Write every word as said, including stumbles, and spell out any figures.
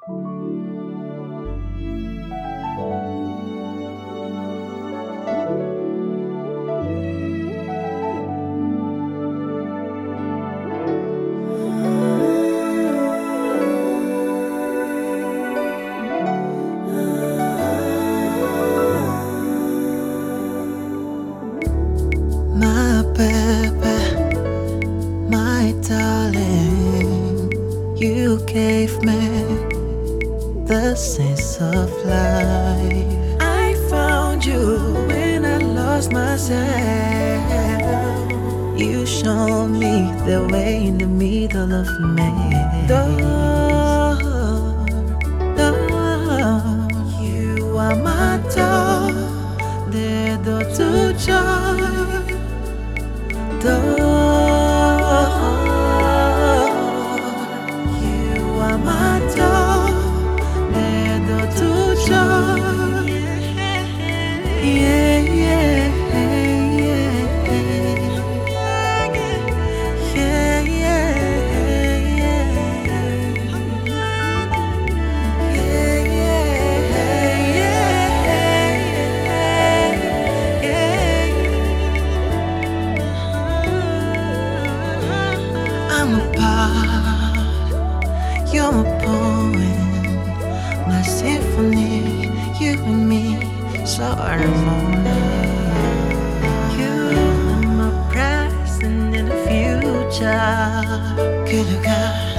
My baby, my darling, you gave me the sense of life. I found you when I lost myself. You showed me the way in the middle of me. Door, door, you are my door, the door to joy. Door, you are my door, the door to joy. Yeah, yeah, yeah, yeah, I'm a part, you're a poem, my symphony, you and me, so harmonious. You are my present and the future. Good luck.